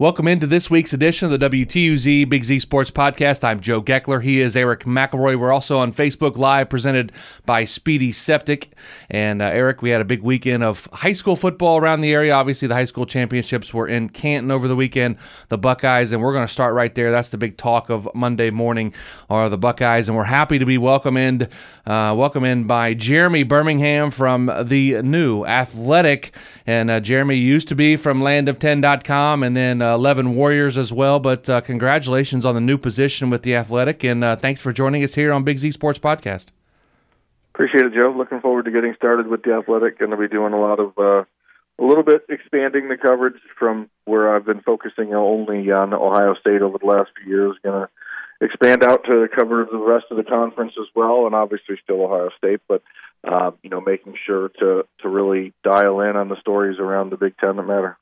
Welcome into this week's edition of the WTUZ Big Z Sports Podcast. I'm Joe Geckler. He is Eric McElroy. We're also on Facebook Live, presented by Speedy Septic. And Eric, we had a big weekend of high school football around the area. Obviously, the high school championships were in Canton over the weekend, the Buckeyes, and we're going to start right there. That's the big talk of Monday morning, are the Buckeyes, and we're happy to be welcomed in by Jeremy Birmingham from the New Athletic. And Jeremy used to be from landof10.com and then 11 Warriors as well, but congratulations on the new position with the Athletic, and thanks for joining us here on Big Z Sports Podcast. Appreciate it, Joe. Looking forward to getting started with the Athletic. Going to be doing a lot of, a little bit expanding the coverage from where I've been focusing only on Ohio State over the last few years. Going to expand out to cover the rest of the conference as well, and obviously still Ohio State, but making sure to really dial in on the stories around the Big Ten that matter.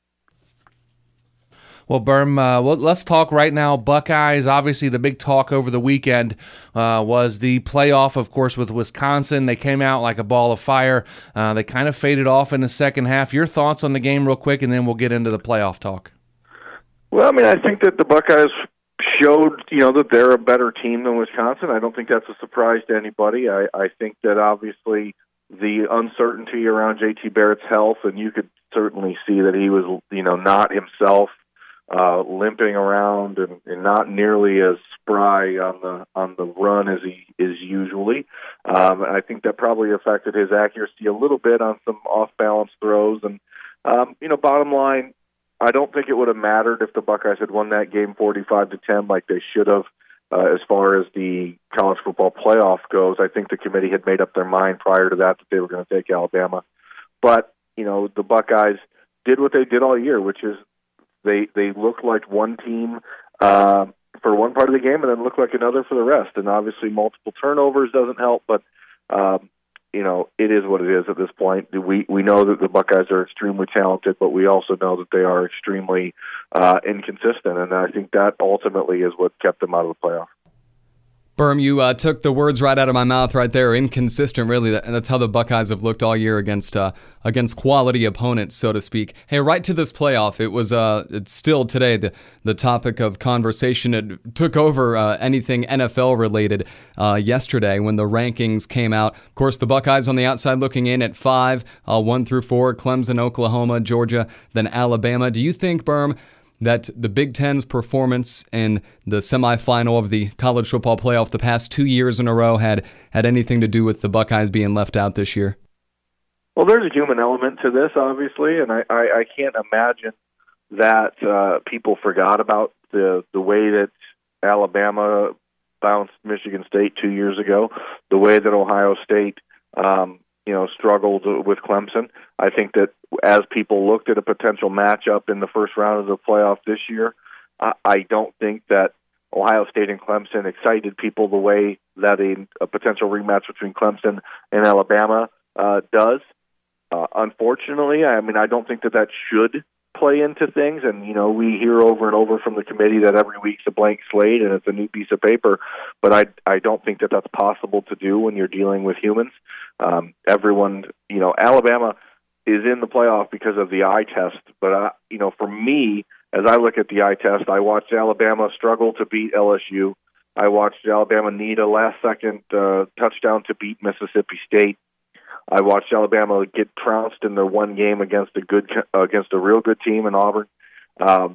Well, Berm, let's talk right now. Buckeyes, obviously the big talk over the weekend was the playoff, of course, with Wisconsin. They came out like a ball of fire. They kind of faded off in the second half. Your thoughts on the game real quick, and then we'll get into the playoff talk. Well, I think that the Buckeyes showed, that they're a better team than Wisconsin. I don't think that's a surprise to anybody. I think that obviously the uncertainty around J.T. Barrett's health, and you could certainly see that he was, not himself, limping around and not nearly as spry on the run as he is usually. I think that probably affected his accuracy a little bit on some off-balance throws. And, bottom line, I don't think it would have mattered if the Buckeyes had won that game 45-10 like they should have. As far as the college football playoff goes, I think the committee had made up their mind prior to that they were going to take Alabama. But, the Buckeyes did what they did all year, which is they looked like one team for one part of the game and then looked like another for the rest. And obviously multiple turnovers doesn't help, but, it is what it is at this point. We know that the Buckeyes are extremely talented, but we also know that they are extremely inconsistent, and I think that ultimately is what kept them out of the playoff. Berm, you took the words right out of my mouth right there. Inconsistent, really. That's how the Buckeyes have looked all year against quality opponents, so to speak. Hey, right to this playoff, it was it's still today the topic of conversation. It took over anything NFL related yesterday when the rankings came out. Of course, the Buckeyes on the outside looking in at 5, 1 through 4, Clemson, Oklahoma, Georgia, then Alabama. Do you think, Berm, that the Big Ten's performance in the semifinal of the college football playoff the past 2 years in a row had anything to do with the Buckeyes being left out this year? Well, there's a human element to this, obviously, and I can't imagine that people forgot about the way that Alabama bounced Michigan State 2 years ago, the way that Ohio State struggled with Clemson. I think that as people looked at a potential matchup in the first round of the playoff this year, I don't think that Ohio State and Clemson excited people the way that a potential rematch between Clemson and Alabama does. Unfortunately, I don't think that should play into things, and we hear over and over from the committee that every week's a blank slate and it's a new piece of paper, but I don't think that that's possible to do when you're dealing with humans. Everyone, Alabama is in the playoff because of the eye test, but for me, as I look at the eye test, I watched Alabama struggle to beat LSU. I watched Alabama need a last-second touchdown to beat Mississippi State. I watched Alabama get trounced in their one game against a real good team in Auburn, but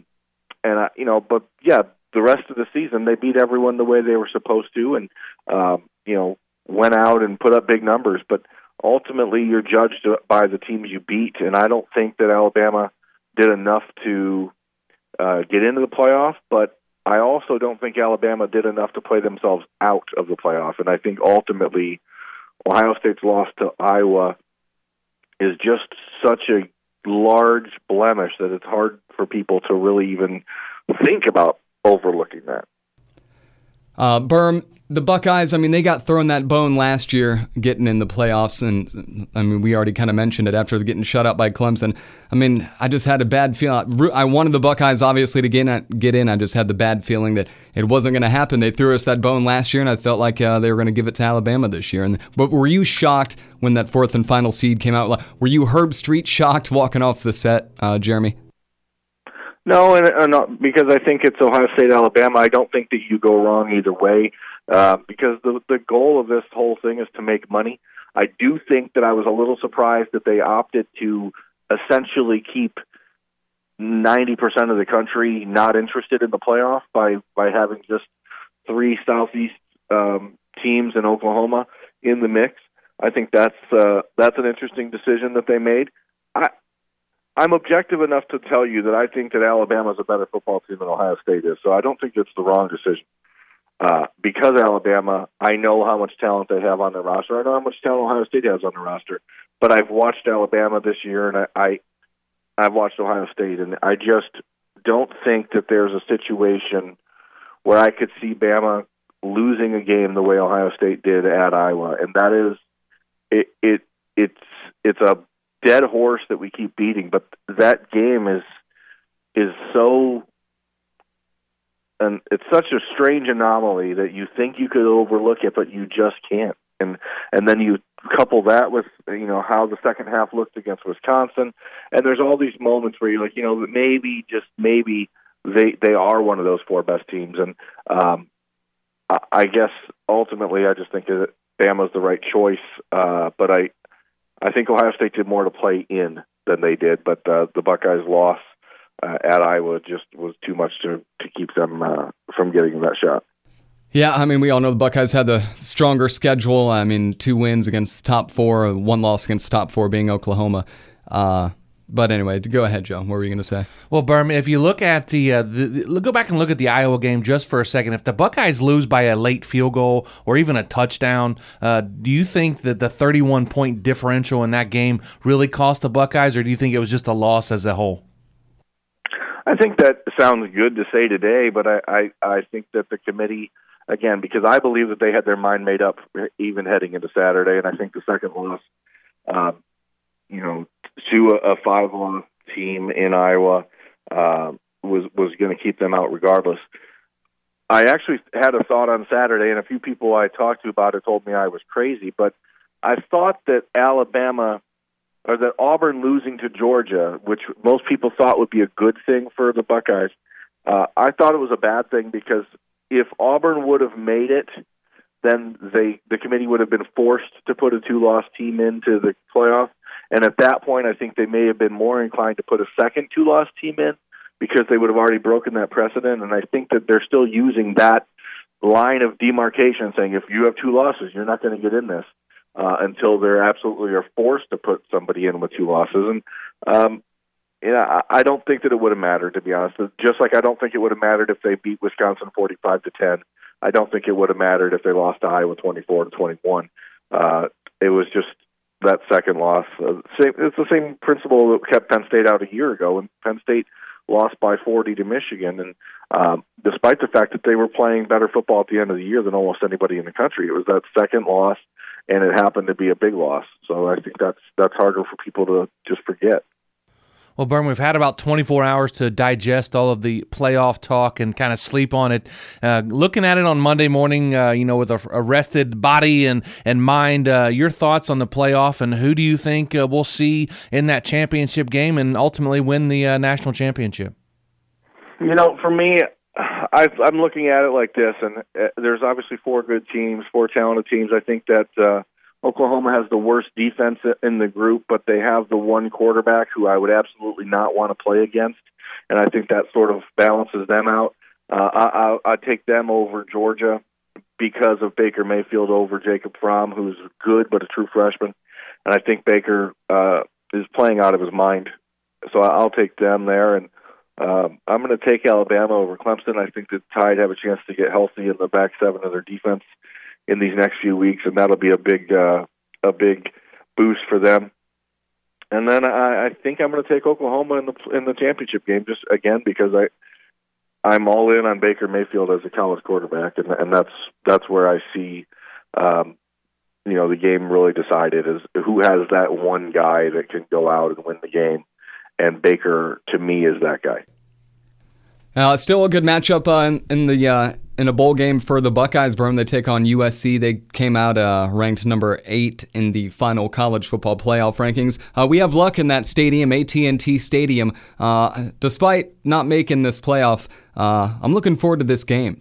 the rest of the season they beat everyone the way they were supposed to, and went out and put up big numbers. But ultimately, you're judged by the teams you beat, and I don't think that Alabama did enough to get into the playoff. But I also don't think Alabama did enough to play themselves out of the playoff, and I think ultimately Ohio State's loss to Iowa is just such a large blemish that it's hard for people to really even think about overlooking that. Berm, the Buckeyes, they got thrown that bone last year getting in the playoffs, and we already kind of mentioned it after getting shut out by Clemson. I just had a bad feeling. I wanted the Buckeyes, obviously, to get in. I just had the bad feeling that it wasn't going to happen. They threw us that bone last year, and I felt like they were going to give it to Alabama this year. But were you shocked when that fourth and final seed came out? Were you Herb Street shocked walking off the set, Jeremy? No, and not, because I think it's Ohio State, Alabama. I don't think that you go wrong either way, because the goal of this whole thing is to make money. I do think that I was a little surprised that they opted to essentially keep 90% of the country not interested in the playoff by having just 3 Southeast teams in Oklahoma in the mix. I think that's an interesting decision that they made. I'm objective enough to tell you that I think that Alabama is a better football team than Ohio State is, so I don't think it's the wrong decision. Because Alabama, I know how much talent they have on their roster. I know how much talent Ohio State has on their roster. But I've watched Alabama this year, and I've watched Ohio State, and I just don't think that there's a situation where I could see Bama losing a game the way Ohio State did at Iowa, and that is it's a dead horse that we keep beating, but that game is so, and it's such a strange anomaly that you think you could overlook it, but you just can't. And then you couple that with how the second half looked against Wisconsin, and there's all these moments where you're like, maybe just maybe they are one of those 4 best teams, and I guess ultimately I just think that Bama's the right choice, but I think Ohio State did more to play in than they did, but the Buckeyes' loss at Iowa just was too much to keep them from getting that shot. Yeah, I mean, we all know the Buckeyes had the stronger schedule. I mean, 2 wins against the top 4, 1 loss against the top 4 being Oklahoma. But anyway, go ahead, Joe. What were you going to say? Well, Berm, if you look at go back and look at the Iowa game just for a second. If the Buckeyes lose by a late field goal or even a touchdown, do you think that the 31-point differential in that game really cost the Buckeyes, or do you think it was just a loss as a whole? I think that sounds good to say today, but I think that the committee, again, because I believe that they had their mind made up even heading into Saturday, and I think the second loss, to a 5-loss team in Iowa was going to keep them out regardless. I actually had a thought on Saturday, and a few people I talked to about it told me I was crazy, but I thought that Auburn losing to Georgia, which most people thought would be a good thing for the Buckeyes, I thought it was a bad thing, because if Auburn would have made it, then the committee would have been forced to put a 2-loss team into the playoff. And at that point, I think they may have been more inclined to put a second 2-loss team in, because they would have already broken that precedent. And I think that they're still using that line of demarcation, saying if you have 2 losses, you're not going to get in this until they're absolutely are forced to put somebody in with 2 losses. And I don't think that it would have mattered, to be honest. Just like I don't think it would have mattered if they beat Wisconsin 45-10. I don't think it would have mattered if they lost to Iowa 24-21. It was just that second loss. It's the same principle that kept Penn State out a year ago, when Penn State lost by 40 to Michigan. And despite the fact that they were playing better football at the end of the year than almost anybody in the country, it was that second loss, and it happened to be a big loss. So I think that's harder for people to just forget. Well, Berm, we've had about 24 hours to digest all of the playoff talk and kind of sleep on it. Looking at it on Monday morning, with a rested body and mind, your thoughts on the playoff, and who do you think we'll see in that championship game and ultimately win the national championship? For me, I'm looking at it like this, and there's obviously 4 good teams, 4 talented teams. I think that Oklahoma has the worst defense in the group, but they have the one quarterback who I would absolutely not want to play against, and I think that sort of balances them out. I'd take them over Georgia because of Baker Mayfield over Jacob Fromm, who's good but a true freshman, and I think Baker is playing out of his mind. So I'll take them there, and I'm going to take Alabama over Clemson. I think the Tide have a chance to get healthy in the back 7 of their defense in these next few weeks, and that'll be a big boost for them. And then I think I'm going to take Oklahoma in the championship game, just again because I'm all in on Baker Mayfield as a college quarterback, and that's where I see the game really decided, is who has that one guy that can go out and win the game, and Baker to me is that guy. It's still a good matchup in the in a bowl game for the Buckeyes, Berm. They take on USC. They came out ranked number 8 in the final college football playoff rankings. We have luck in that stadium, AT&T Stadium. Despite not making this playoff, I'm looking forward to this game.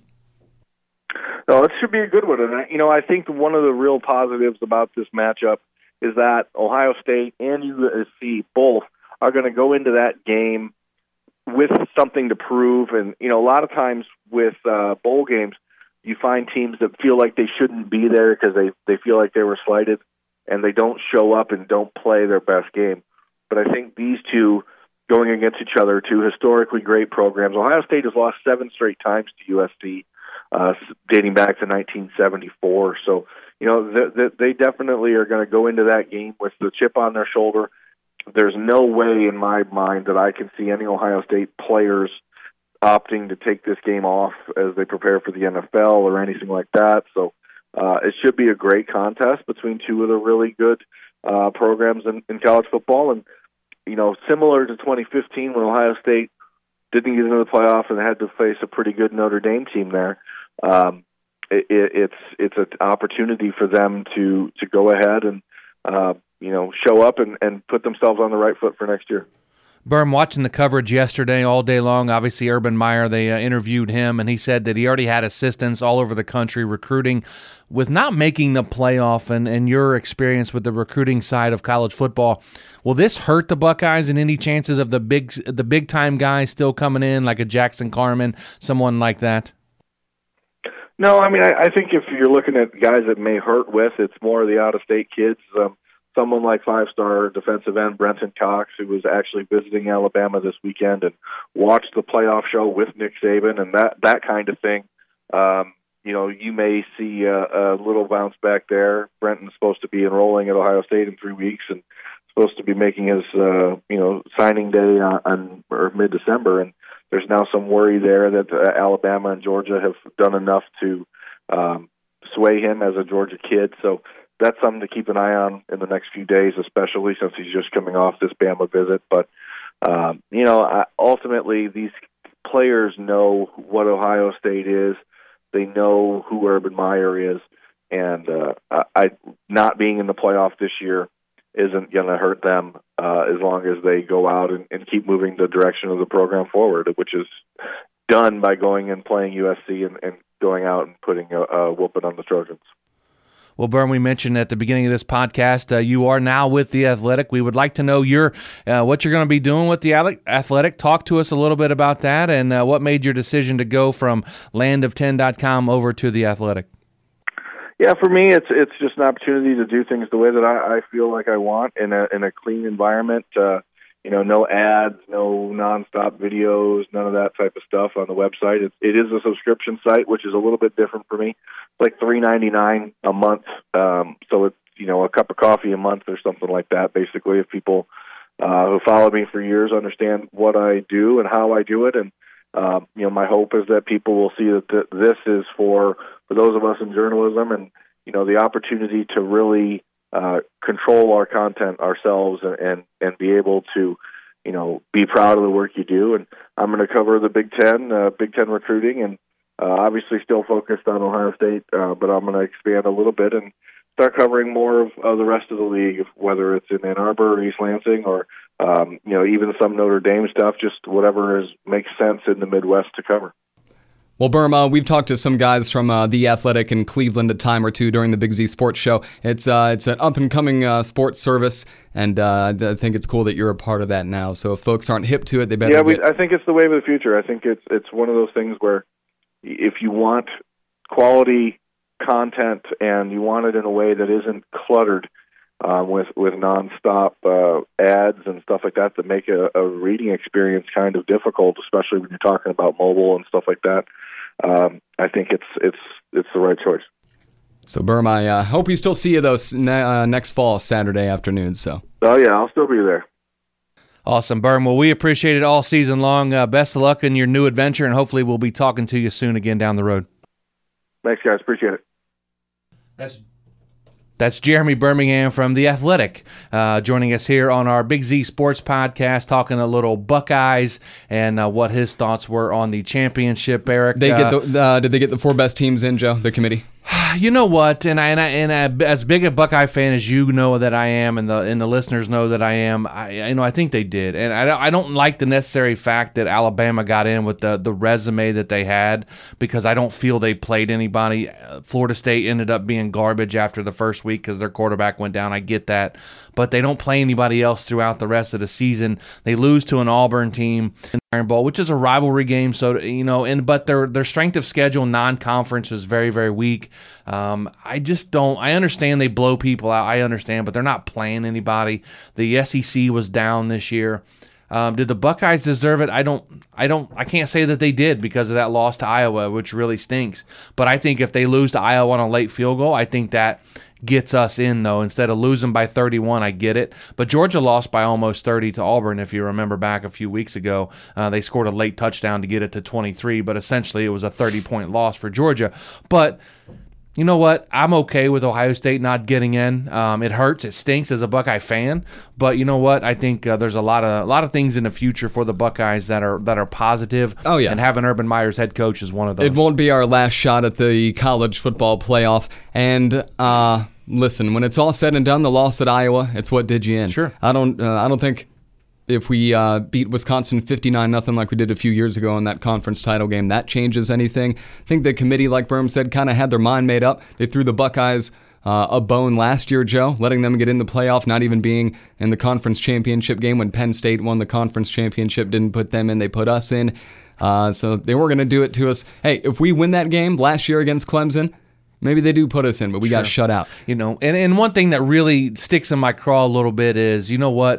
No, it should be a good one. And, I think one of the real positives about this matchup is that Ohio State and USC both are going to go into that game with something to prove. And, a lot of times with bowl games, you find teams that feel like they shouldn't be there because they feel like they were slighted, and they don't show up and don't play their best game. But I think these two going against each other, two historically great programs. Ohio State has lost 7 straight times to USC, dating back to 1974. So, they definitely are going to go into that game with the chip on their shoulder. There's no way in my mind that I can see any Ohio State players opting to take this game off as they prepare for the NFL or anything like that. So it should be a great contest between two of the really good programs in college football. And, similar to 2015 when Ohio State didn't get into the playoff and had to face a pretty good Notre Dame team there, it's an opportunity for them to go ahead and show up and put themselves on the right foot for next year. Berm, watching the coverage yesterday all day long, obviously Urban Meyer, they interviewed him, and he said that he already had assistants all over the country recruiting. With not making the playoff and your experience with the recruiting side of college football, will this hurt the Buckeyes in any chances of the big-time guys still coming in, like a Jackson Carman, someone like that? No, I think if you're looking at guys that may hurt with, it's more of the out-of-state kids. Someone like 5-star defensive end Brenton Cox, who was actually visiting Alabama this weekend and watched the playoff show with Nick Saban and that kind of thing. You may see a little bounce back there. Brenton's supposed to be enrolling at Ohio State in 3 weeks and supposed to be making his signing day on mid-December, and there's now some worry there that Alabama and Georgia have done enough to sway him as a Georgia kid. So that's something to keep an eye on in the next few days, especially since he's just coming off this Bama visit. But, ultimately these players know what Ohio State is. They know who Urban Meyer is. And not being in the playoff this year isn't going to hurt them as long as they go out and keep moving the direction of the program forward, which is done by going and playing USC and going out and putting a whooping on the Trojans. Well, Berm, we mentioned at the beginning of this podcast, you are now with The Athletic. We would like to know what you're going to be doing with The Athletic. Talk to us a little bit about that and what made your decision to go from landof10.com over to The Athletic. Yeah, for me, it's just an opportunity to do things the way that I feel like I want in a clean environment. No ads, no nonstop videos, none of that type of stuff on the website. It is a subscription site, which is a little bit different for me. It's like $3.99 a month, so it's a cup of coffee a month or something like that. Basically, if people who followed me for years understand what I do and how I do it, and my hope is that people will see that this is for those of us in journalism, and the opportunity to really control our content ourselves and be able to, be proud of the work you do. And I'm going to cover the Big Ten recruiting, and obviously still focused on Ohio State, but I'm going to expand a little bit and start covering more of the rest of the league, whether it's in Ann Arbor or East Lansing or, even some Notre Dame stuff, just whatever makes sense in the Midwest to cover. Well, Berm, we've talked to some guys from The Athletic in Cleveland a time or two during the Big Z Sports Show. It's an up-and-coming sports service, and I think it's cool that you're a part of that now. So if folks aren't hip to it, they better I think it's the wave of the future. I think it's one of those things where if you want quality content and you want it in a way that isn't cluttered with nonstop ads and stuff like that make a reading experience kind of difficult, especially when you're talking about mobile and stuff like that. I think it's the right choice. So, Berm, I hope we still see you those next fall, Saturday afternoon. So. Oh yeah, I'll still be there. Awesome, Berm. Well, we appreciate it all season long. Best of luck in your new adventure, and hopefully we'll be talking to you soon again down the road. Thanks, guys. Appreciate it. That's Jeremy Birmingham from The Athletic, joining us here on our Big Z Sports Podcast, talking a little Buckeyes and what his thoughts were on the championship, Eric. Did they get the 4 best teams in, Joe, the committee? You know what, and as big a Buckeye fan as you know that I am, and the listeners know that I am, I think they did, and I don't like the necessary fact that Alabama got in with the resume that they had, because I don't feel they played anybody. Florida State ended up being garbage after the first week because their quarterback went down. I get that, but they don't play anybody else throughout the rest of the season. They lose to an Auburn team in the Iron Bowl, which is a rivalry game. So but their strength of schedule non-conference is very, very weak. I just don't. I understand they blow people out. I understand, but they're not playing anybody. The SEC was down this year. Did the Buckeyes deserve it? I can't say that they did because of that loss to Iowa, which really stinks. But I think if they lose to Iowa on a late field goal, I think that gets us in, though. Instead of losing by 31, I get it. But Georgia lost by almost 30 to Auburn, if you remember back a few weeks ago. They scored a late touchdown to get it to 23, but essentially it was a 30-point loss for Georgia. But you know what? I'm okay with Ohio State not getting in. It hurts. It stinks as a Buckeye fan. But you know what? I think there's a lot of things in the future for the Buckeyes that are positive. Oh, yeah. And having Urban Meyer's head coach is one of those. It won't be our last shot at the college football playoff. And listen, when it's all said and done, the loss at Iowa, it's what did you in. Sure. I don't think if we beat Wisconsin 59-0 like we did a few years ago in that conference title game, that changes anything. I think the committee, like Berm said, kind of had their mind made up. They threw the Buckeyes a bone last year, Joe, letting them get in the playoff, not even being in the conference championship game when Penn State won the conference championship, didn't put them in, they put us in. So they weren't going to do it to us. Hey, if we win that game last year against Clemson, maybe they do put us in, but we got shut out. And one thing that really sticks in my craw a little bit is, you know what?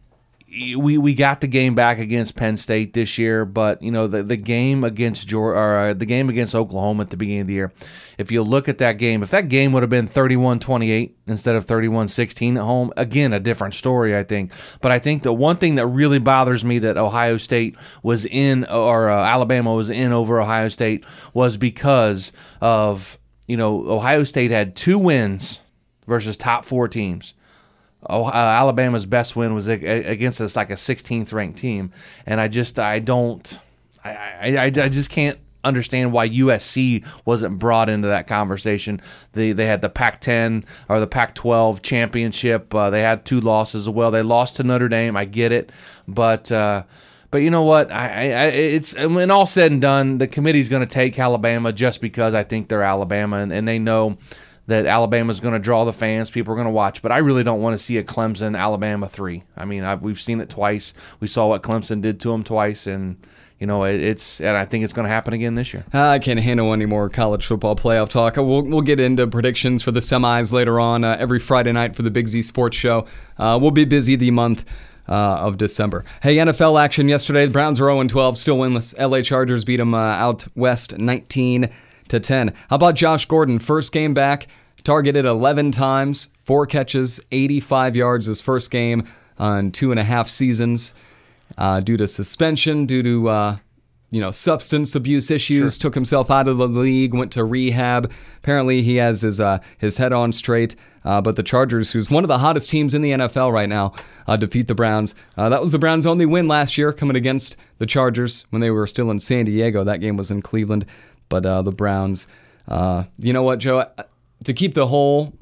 We got the game back against Penn State this year, but the game against the game against Oklahoma at the beginning of the year, if you look at that game, if that game would have been 31-28 instead of 31-16 at home, again, a different story, I think. But I think the one thing that really bothers me that Ohio State was in, or Alabama was in over Ohio State, was because of Ohio State had 2 wins versus top 4 teams. Alabama's best win was against us, like a 16th ranked team, and I just can't understand why USC wasn't brought into that conversation. They had the Pac-10 or the Pac-12 championship. They had 2 losses as well. They lost to Notre Dame. I get it, but you know what? It's when all said and done, the committee's going to take Alabama just because I think they're Alabama, and they know that Alabama's going to draw the fans. People are going to watch. But I really don't want to see a Clemson-Alabama 3. I mean, we've seen it twice. We saw what Clemson did to them twice, and and I think it's going to happen again this year. I can't handle any more college football playoff talk. We'll get into predictions for the semis later on every Friday night for the Big Z Sports Show. We'll be busy the month of December. Hey, NFL action yesterday. The Browns are 0-12, still winless. LA Chargers beat them out west 19-10. How about Josh Gordon? First game back, targeted 11 times, 4 catches, 85 yards his first game on 2.5 seasons. Due to suspension, due to substance abuse issues, took himself out of the league, went to rehab. Apparently he has his head on straight. But the Chargers, who's one of the hottest teams in the NFL right now, defeat the Browns. That was the Browns' only win last year, coming against the Chargers when they were still in San Diego. That game was in Cleveland. But the Browns, you know what, Joe? To keep the whole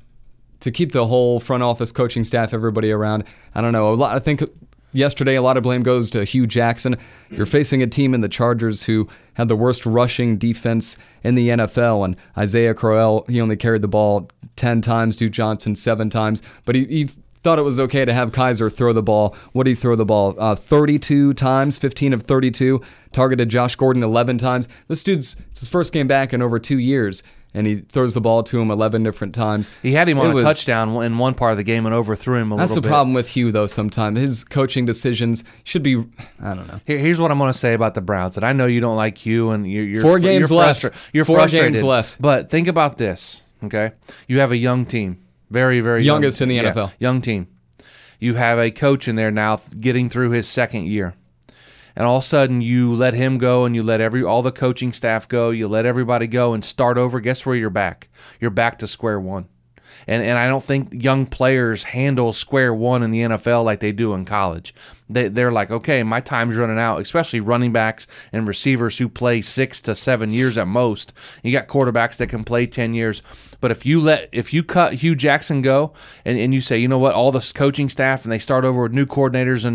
front office, coaching staff, everybody around, I don't know. I think yesterday a lot of blame goes to Hugh Jackson. You're facing a team in the Chargers who had the worst rushing defense in the NFL, and Isaiah Crowell, he only carried the ball 10 times, Duke Johnson 7 times, but he thought it was okay to have Kaiser throw the ball. What did he throw the ball? 32 times, 15 of 32. Targeted Josh Gordon 11 times. This dude's, it's his first game back in over 2 years, and he throws the ball to him 11 different times. He had him on a touchdown in one part of the game and overthrew him a little bit. That's the problem with Hugh, though, sometimes. His coaching decisions should be, I don't know. Here's what I'm going to say about the Browns, and I know you don't like Hugh, and you're 4 games left. You're 4 frustrated. Games left. But think about this, okay? You have a young team. Very, very youngest in the NFL. Young team. You have a coach in there now getting through his second year. And all of a sudden you let him go and you let all the coaching staff go. You let everybody go and start over. Guess where you're back? You're back to square one. And I don't think young players handle square one in the NFL like they do in college. They're like, okay, my time's running out, especially running backs and receivers who play 6 to 7 years at most. You got quarterbacks that can play 10 years. But if you cut Hugh Jackson go and you say, you know what, all this coaching staff, and they start over with new coordinators,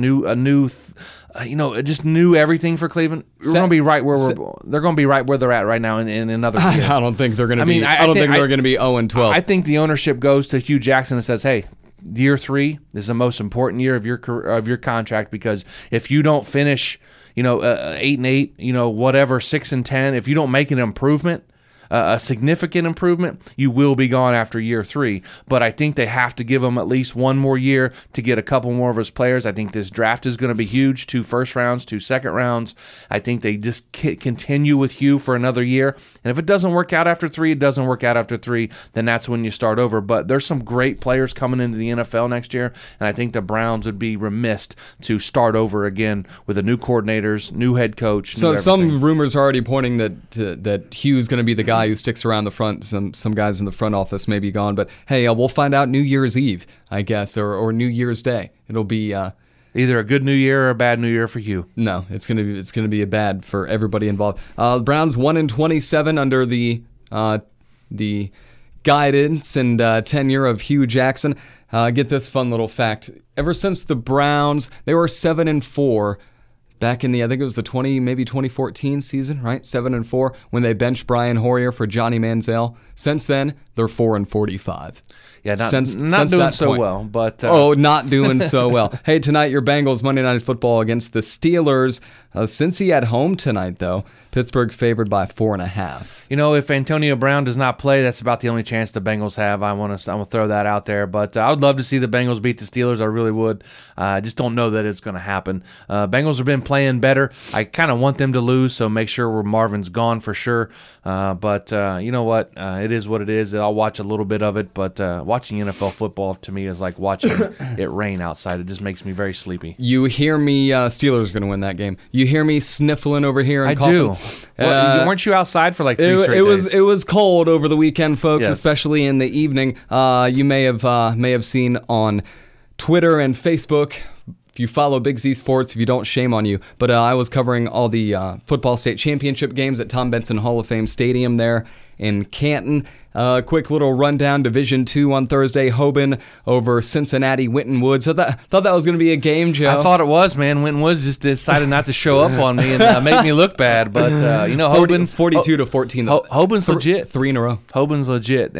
just new everything for Cleveland, they're going to be right where they're at right now in another year. I don't think they're going to be. I don't think they're going to be 0-12. I think the ownership goes to Hugh Jackson and says, hey, year 3 is the most important year of your contract, because if you don't finish, 8-8, whatever, 6-10, if you don't make an improvement, a significant improvement, you will be gone after year 3. But I think they have to give him at least one more year to get a couple more of his players. I think this draft is going to be huge. 2 first rounds, 2 second rounds. I think they just continue with Hugh for another year. And if it doesn't work out after 3, it doesn't work out after 3, then that's when you start over. But there's some great players coming into the NFL next year, and I think the Browns would be remiss to start over again with a new coordinators, new head coach. So some rumors are already pointing that Hugh's going to be the guy who sticks around the front. Some guys in the front office may be gone, but hey, we'll find out New Year's Eve, I guess, or New Year's Day. It'll be either a good New Year or a bad New Year for you. No, it's gonna be a bad for everybody involved. The Browns 1-27 under the guidance and tenure of Hugh Jackson. Get this fun little fact: ever since the Browns, they were 7-4. Back in I think it was the 2014 season, right? 7-4 when they benched Brian Hoyer for Johnny Manziel. Since then, they're 4-45. Yeah, not doing so well, but not doing so well. Hey, tonight your Bengals Monday Night Football against the Steelers. Cincy at home tonight, though. Pittsburgh favored by 4.5. If Antonio Brown does not play, that's about the only chance the Bengals have. I'm gonna throw that out there, but I would love to see the Bengals beat the Steelers. I really would. I just don't know that it's going to happen. Bengals have been playing better. I kind of want them to lose, so make sure Marvin's gone for sure. But you know what? It is what it is. I'll watch a little bit of it, but watching NFL football to me is like watching it rain outside. It just makes me very sleepy. You hear me, Steelers are going to win that game. You hear me sniffling over here and coughing. I do. Well, weren't you outside for like 3 straight days? It was cold over the weekend, folks, yes. Especially in the evening. You may have seen on Twitter and Facebook. If you follow Big Z Sports, if you don't, shame on you. But I was covering all the football state championship games at Tom Benson Hall of Fame Stadium there in Canton. Quick little rundown. Division II on Thursday. Hoban over Cincinnati. Winton Woods. I thought that was going to be a game, Joe. I thought it was, man. Winton Woods just decided not to show up on me and make me look bad. But Hoban 42-14. Hoban's legit. 3 in a row. Hoban's legit.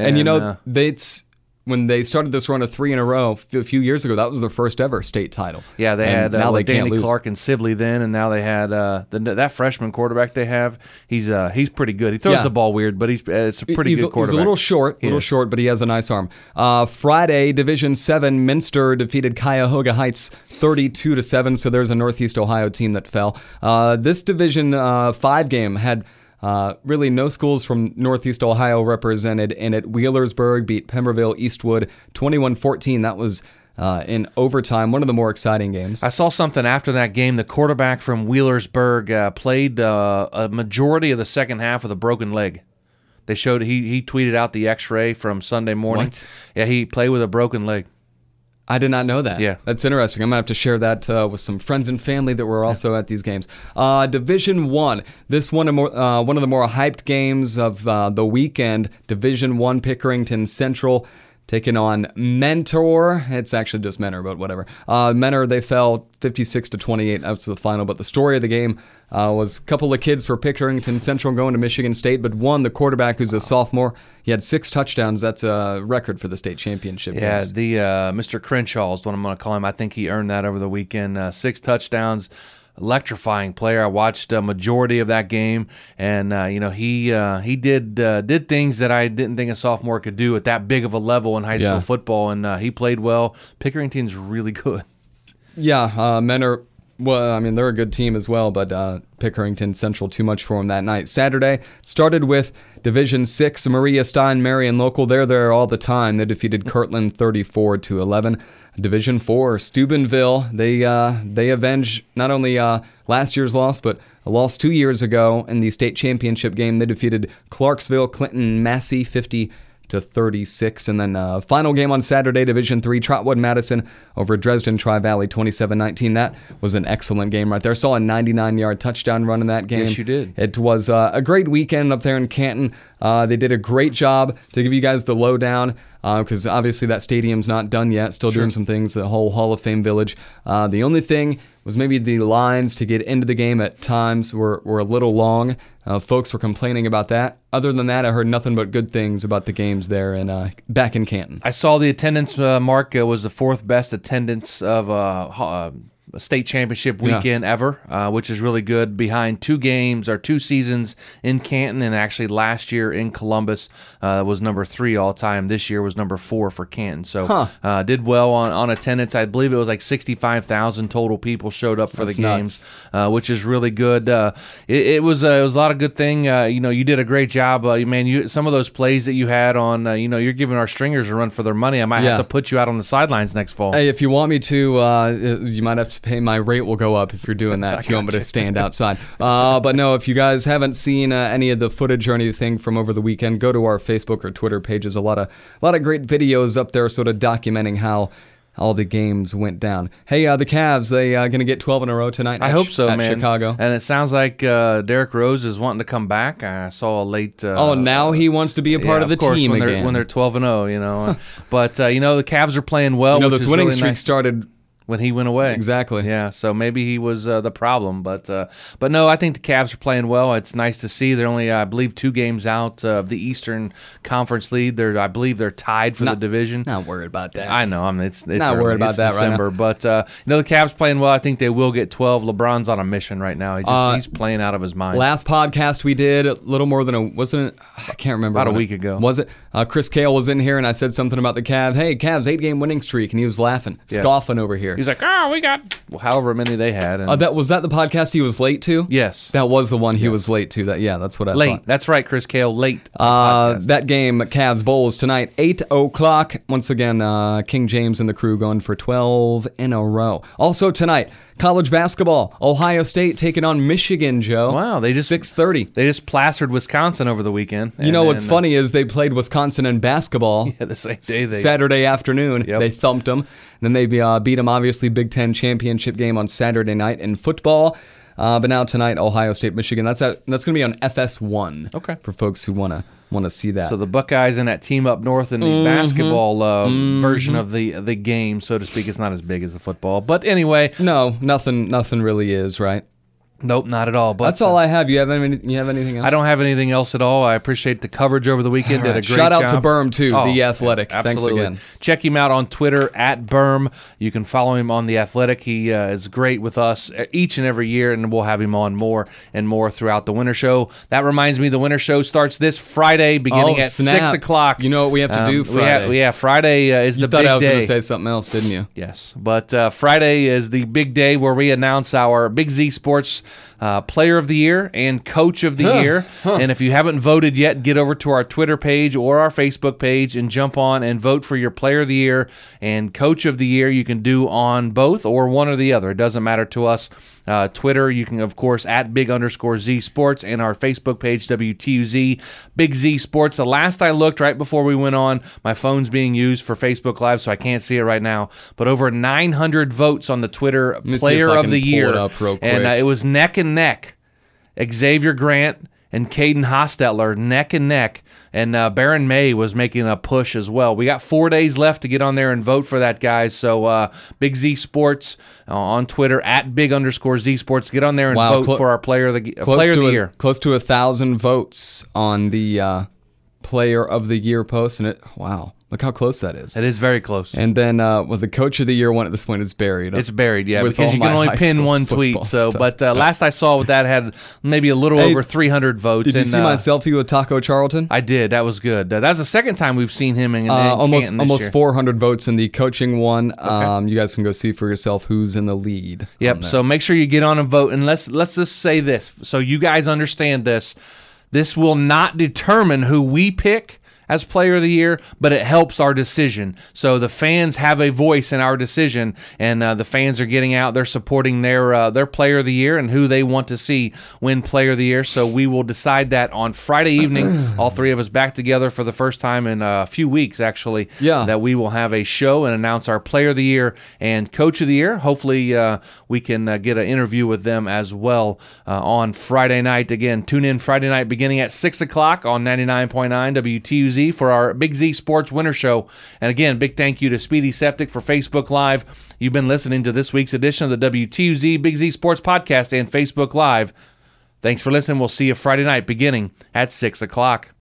And when they started this run of 3 in a row a few years ago, that was their first ever state title. Yeah, they had Danny Clark and Sibley then, and now they had that freshman quarterback they have. He's pretty good. He throws the ball weird, but it's a pretty good quarterback. He's a little short, but he has a nice arm. Friday, Division 7, Minster defeated Cuyahoga Heights 32-7, so there's a Northeast Ohio team that fell. This Division 5 game had really no schools from Northeast Ohio represented in it. Wheelersburg beat Pemberville Eastwood 21-14. That was in overtime, one of the more exciting games. I saw something after that game. The quarterback from Wheelersburg played a majority of the second half with a broken leg. They showed he tweeted out the X-ray from Sunday morning. What? Yeah, he played with a broken leg. I did not know that. Yeah. That's interesting. I'm going to have to share that with some friends and family that were also at these games. Division 1. This one of the more hyped games of the weekend. Division 1, Pickerington Central taking on Mentor. It's actually just Mentor, but whatever. Mentor, they fell 56-28 out to the final. But the story of the game was a couple of kids for Pickerington Central going to Michigan State, but one, the quarterback, who's a sophomore, he had 6 touchdowns. That's a record for the state championship games. The Mr. Crenshaw is what I'm going to call him. I think he earned that over the weekend. 6 touchdowns. Electrifying player. I watched a majority of that game, and he did things that I didn't think a sophomore could do at that big of a level in high school football, and he played well. Pickerington's really good. Yeah, Mentor. Well, I mean, they're a good team as well, but Pickerington Central, too much for them that night. Saturday started with Division 6, Maria Stein, Marion Local. They're there all the time. They defeated Kirtland 34-11. Division 4, Steubenville. They avenged not only last year's loss, but a loss 2 years ago in the state championship game. They defeated Clarksville Clinton Massey 50 36. And then final game on Saturday, Division III, Trotwood Madison over Dresden Tri-Valley 27-19. That was an excellent game right there. Saw a 99-yard touchdown run in that game. Yes, you did. It was a great weekend up there in Canton. They did a great job to give you guys the lowdown because obviously that stadium's not done yet. Still doing some things, the whole Hall of Fame Village. The only thing was maybe the lines to get into the game at times were a little long. Folks were complaining about that. Other than that, I heard nothing but good things about the games there and back in Canton. I saw the attendance mark was the fourth best attendance of a state championship weekend ever, which is really good, behind two seasons in Canton, and actually last year in Columbus was number 3 all time. This year was number 4 for Canton. So did well on attendance. I believe it was like 65,000 total people showed up for the games, which is really good. It was a lot of good thing. You did a great job, man. Some of those plays that you had on, you're giving our stringers a run for their money. I might have to put you out on the sidelines next fall. Hey, if you want me to, you might have to pay. My rate will go up if you're doing that, if you want me to stand outside. But no, if you guys haven't seen any of the footage or anything from over the weekend, go to our Facebook or Twitter pages. A lot of great videos up there sort of documenting how all the games went down. Hey, the Cavs, they going to get 12 in a row tonight? I hope so, at man. Chicago. And it sounds like Derrick Rose is wanting to come back. I saw a late... now he wants to be a part of the team again. When they're 12-0, But, the Cavs are playing well. This winning really streak started... when he went away. Exactly. Yeah, so maybe he was the problem. But no, I think the Cavs are playing well. It's nice to see. They're only, I believe, 2 games out of the Eastern Conference lead. I believe they're tied for the division. Not worried about that. I know. It's not worried about that December, right now. But, the Cavs playing well. I think they will get 12. LeBron's on a mission right now. He's playing out of his mind. Last podcast we did, a little more than wasn't it? I can't remember. About a week ago. Was it? Chris Kale was in here, and I said something about the Cavs. Hey, Cavs, 8-game winning streak, and he was laughing, scoffing over here. He's like, we got however many they had. And was that the podcast he was late to? Yes. That was the one he was late to. That's what I thought. Late. That's right, Chris Kale, late. That game, Cavs Bulls, tonight, 8 o'clock. Once again, King James and the crew going for 12 in a row. Also tonight, college basketball, Ohio State taking on Michigan, Joe. Wow, they just 6:30. They just plastered Wisconsin over the weekend. What's funny is they played Wisconsin in basketball the same day. Saturday afternoon. Yep. They thumped them. And then they beat them, obviously, Big Ten championship game on Saturday night in football. But now tonight, Ohio State, Michigan. That's going to be on FS1. Okay. For folks who want to see that. So the Buckeyes in that team up north in the basketball version of the game, so to speak. It's not as big as the football. But anyway. No, nothing really is, right? Nope, not at all. But that's all I have. You have anything else? I don't have anything else at all. I appreciate the coverage over the weekend. Did a great Shout out job. to Berm, too, The Athletic. Yeah, thanks again. Check him out on Twitter, @Berm. You can follow him on The Athletic. He is great with us each and every year, and we'll have him on more and more throughout the Winter Show. That reminds me, the Winter Show starts this Friday, beginning at 6 o'clock. You know what we have to do Friday? Friday is the big day. You thought I was going to say something else, didn't you? Yes, but Friday is the big day where we announce our Big Z Sports Player of the Year and Coach of the Year. And if you haven't voted yet, get over to our Twitter page or our Facebook page and jump on and vote for your Player of the Year and Coach of the Year. You can do on both or one or the other. It doesn't matter to us. Twitter, you can, of course, @Big_Z Sports, and our Facebook page, WTUZ, Big Z Sports. The last I looked, right before we went on, my phone's being used for Facebook Live, so I can't see it right now, but over 900 votes on the Twitter Player of the Year. And it was neck and neck. Xavier Grant and Caden Hostetler neck and neck, and Baron May was making a push as well. We got 4 days left to get on there and vote for that, guys. So Big Z Sports on Twitter, @Big_Z Sports. Get on there and vote for our Player of the Year. Close to 1,000 votes on the Player of the Year post, and look how close that is. It is very close. And then, the Coach of the Year one at this point, it's buried. It's buried, yeah, because you can only pin one tweet. So, but last I saw, that had maybe a little over 300 votes. Did you see my selfie with Taco Charlton? I did. That was good. That was the second time we've seen him in almost 400 votes in the coaching one. Okay. You guys can go see for yourself who's in the lead. Yep. So make sure you get on and vote. And let's just say this, so you guys understand this. This will not determine who we pick as Player of the Year, but it helps our decision. So the fans have a voice in our decision, and the fans are getting out. They're supporting their Player of the Year and who they want to see win Player of the Year. So we will decide that on Friday evening. All three of us back together for the first time in a few weeks, actually. Yeah. That we will have a show and announce our Player of the Year and Coach of the Year. Hopefully we can get an interview with them as well on Friday night. Again, tune in Friday night beginning at 6 o'clock on 99.9 WTUZ for our Big Z Sports Winter Show. And again, big thank you to Speedy Septic for Facebook Live. You've been listening to this week's edition of the WTUZ Big Z Sports Podcast and Facebook Live. Thanks for listening. We'll see you Friday night beginning at 6 o'clock.